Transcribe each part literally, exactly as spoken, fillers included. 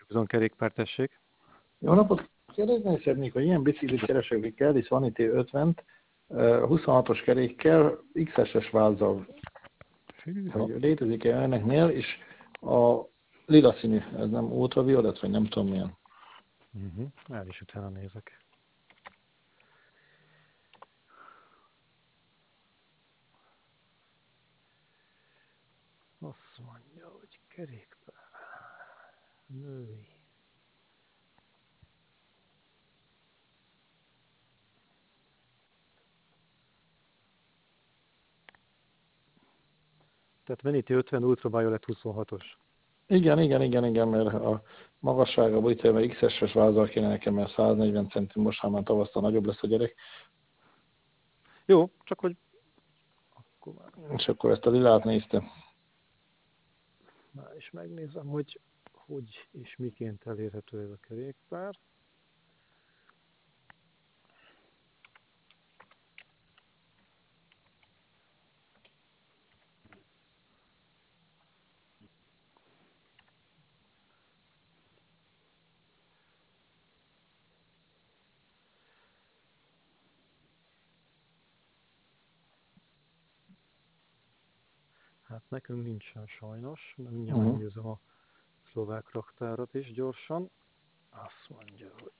kerékpár, tessék. Jó napot! Kérdezni szeretnék, hogy ilyen biciklit keresek, hogy Kellis Vanity ötvent, huszonhatos kerékkel, iksz es-es vázzal, hogy létezik-e önöknél, és a lila színű, ez nem ultraviolet, vagy nem tudom milyen. Uh-huh. El is utána nézek. Azt mondja, hogy kerékpár. Női. Tehát Vanity ötven Ultraviolet huszonhatos. Igen, igen, igen, igen, mert a magassága bújtőben iksz es-es vázzal kéne nekem, mert száznegyven centi, most már tavasztal nagyobb lesz a gyerek. Jó, csak hogy... Akkor már... És akkor ezt a lilát néztem. Már is megnézem, hogy hogy és miként elérhető ez a kerékpár. Hát nekünk nincsen sajnos, de mindjárt Uh-huh. megnézem a szlovák raktárat is gyorsan. Azt mondja, hogy...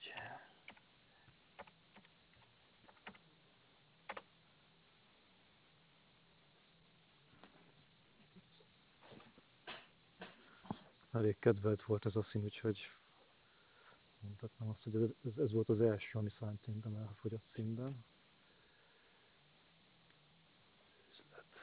Elég kedvelt volt ez a szín, úgyhogy mondhatnám azt, hogy ez, ez volt az első, ami szerintem elfogyott színben. Üzlet.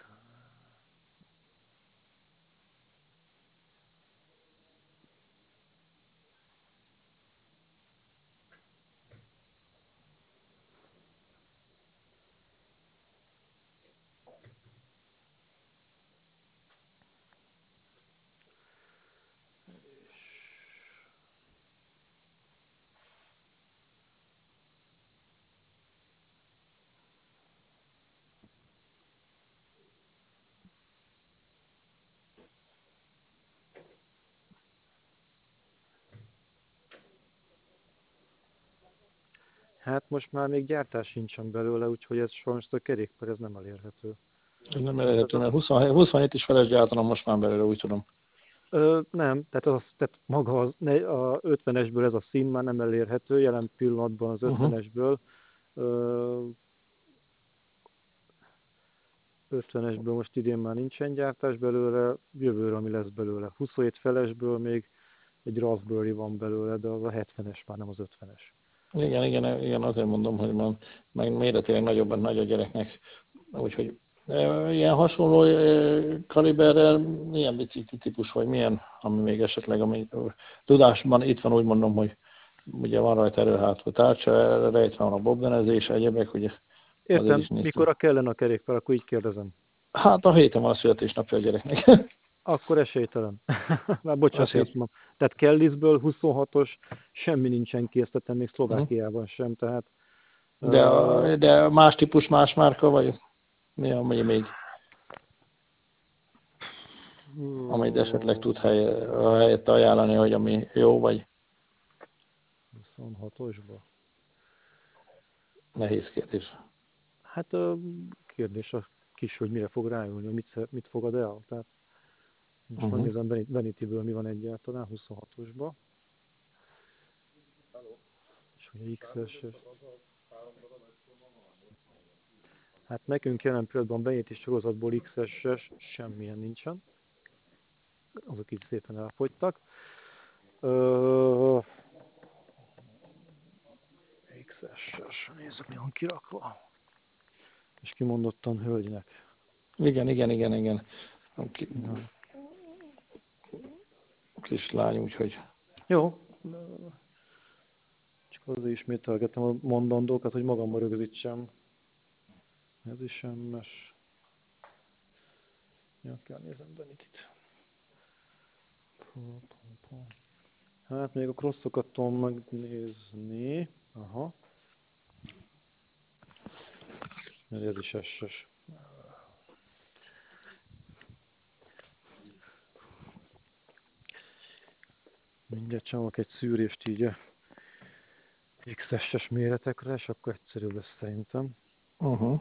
Hát most már még gyártás sincsen belőle, úgyhogy ez sajnos a kerékpár ez nem elérhető. Ez nem elérhető, mert huszonhét is feles gyártanom most már belőle, úgy tudom. Ö, nem, tehát, az, tehát maga az, a ötvenesből ez a szín már nem elérhető, jelen pillanatban az ötvenesből. Uh-huh. ötvenesből most idén már nincsen gyártás belőle, jövőre ami lesz belőle. huszonhét felesből még egy Raspberry van belőle, de az a hetvenes már nem az ötvenes. Igen, igen, igen, azért mondom, hogy már meg méretében nagyobb, nagy a gyereknek. Úgyhogy e, ilyen hasonló e, kaliberrel milyen bicikli típus, vagy milyen, ami még esetleg, ami tudásban itt van, úgy mondom, hogy ugye van rajta erőhátó tárcsa, rejtve van a bobbenezés, egyebek, ugye. Értem, mikorra kellene a kerékpár, akkor így kérdezem. Hát a héten van a születésnapja a gyereknek. Akkor esélytelen. Már bocsánat, hogy azt mondom. Tehát Kellisből huszonhatos, semmi nincsen készleten, még Szlovákiában sem, tehát... De, uh... de más típus, más márka, vagy mi, ami még? Amit esetleg tud helyett ajánlani, hogy ami jó, vagy... huszonhatosba? Nehéz kérdés. Hát a kérdés a kis, hogy mire fog rájönni, mit, mit fogad el. Tehát most uh-huh. megnézem Vanity-ből mi van egyáltalán huszonhatosba. És hogy a iksz es-es... Hát nekünk jelen pillanatban Vanity sorozatból iksz es-es semmilyen nincsen. Azok így szépen elfogytak. Ö... iksz es-es, nézzük mi van kirakva. És kimondottan hölgynek. Igen, igen, igen, igen. Ki... Kislány, úgyhogy... Jó. Csak azért ismételgetem a mondandókat, hogy magammal rögzítsem. Ez is semmes. Ja, kell nézem Vanity-t. Hát még a crossokat tudom megnézni. Aha. Ez is es-es. Ugye csinálok egy szűrést így a iksz es-es méretekre, és akkor egyszerűbb lesz szerintem. Uh-huh.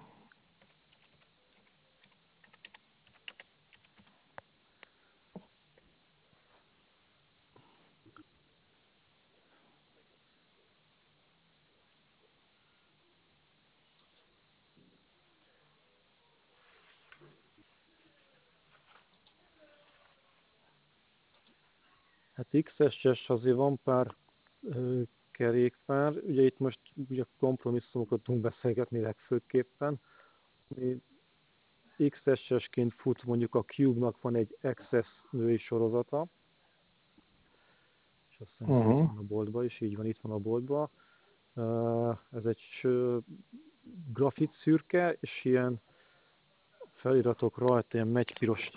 Hát iksz es-es azért van pár ö, kerékpár, ugye itt most ugye kompromisszumokat tudunk beszélgetni legfőképpen. Mi iksz es-esként fut, mondjuk a Cube-nak van egy iksz es női sorozata, és azt szerintem itt Uh-huh. van a boltban is, így van, itt van a boltban. Ez egy grafit szürke, és ilyen feliratok rajta, ilyen megypiros.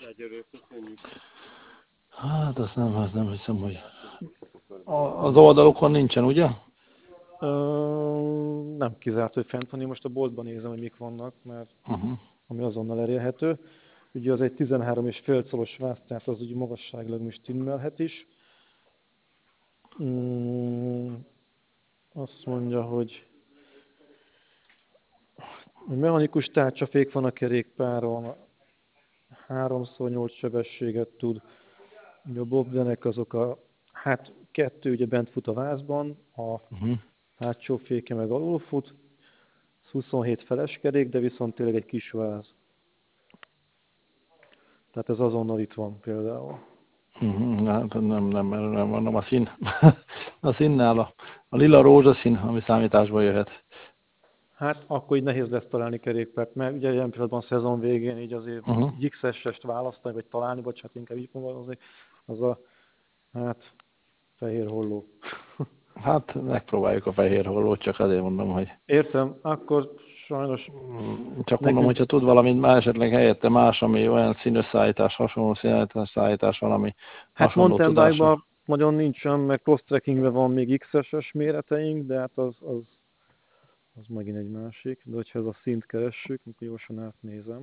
Hát azt nem, azt nem hiszem, hogy a, az oldalokon nincsen, ugye? Uh, nem kizárt, hogy fent van, én most a boltban nézem, hogy mik vannak, mert Uh-huh. ami azonnal elérhető. Ugye az egy tizenhárom és fél colos váz, tehát az ugye magasságilag most stimmelhet is. Mm, azt mondja, hogy mechanikus tárcsafék van a kerékpáron, három nyolc sebességet tud. Ugye a bobdenek azok a, hát kettő ugye bent fut a vázban, a Uh-huh. hátsó féke meg alul fut, huszonhét feles kerék, de viszont tényleg egy kis váz. Tehát ez azonnal itt van például. Uh-huh. Hát nem, nem, nem, mondom a szín. A színnál a, a lila rózsaszín, ami számításba jöhet. Hát akkor így nehéz lesz találni kerékpárt, mert ugye ilyen pillanatban a szezon végén így azért Uh-huh. iksz es-est választani, vagy találni, bocsánat, inkább így fogalmazni, az a, hát, fehér holló. Hát megpróbáljuk a fehér hollót, csak azért mondom, hogy Értem, akkor sajnos csak mondom, nekünk, hogyha tud valamit már esetleg helyette más, ami olyan színösszállítás, hasonló színösszállítás, valami hát hasonló mountain tudása. bike-ban nagyon nincsen, meg cross-trekkingben van még iksz es-es méreteink, de hát az, az, az megint egy másik. De hogyha ez a szint keressük, akkor gyorsan átnézem.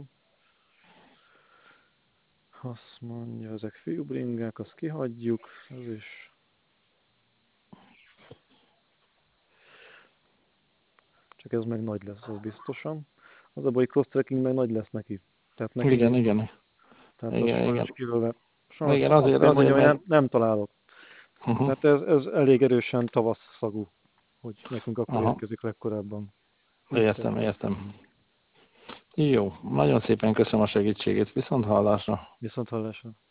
Azt mondja, ezek fiúbringák, azt kihagyjuk, ez is. Csak ez meg nagy lesz, az biztosan. Az a baj, cross-trekking meg nagy lesz neki. Tehát neki Igen, még, igen, tehát az igen, sajnos igen. kilőve. Sajnos Igen, azt azért, én azért, mondjam, hogy mert nem, nem találok. uh-huh. Tehát ez, ez elég erősen tavasz szagú, hogy nekünk akkor Aha. érkezik legkorábban. Értem, értem. Jó, nagyon szépen köszönöm a segítségét, viszont hallásra. Viszont hallásra.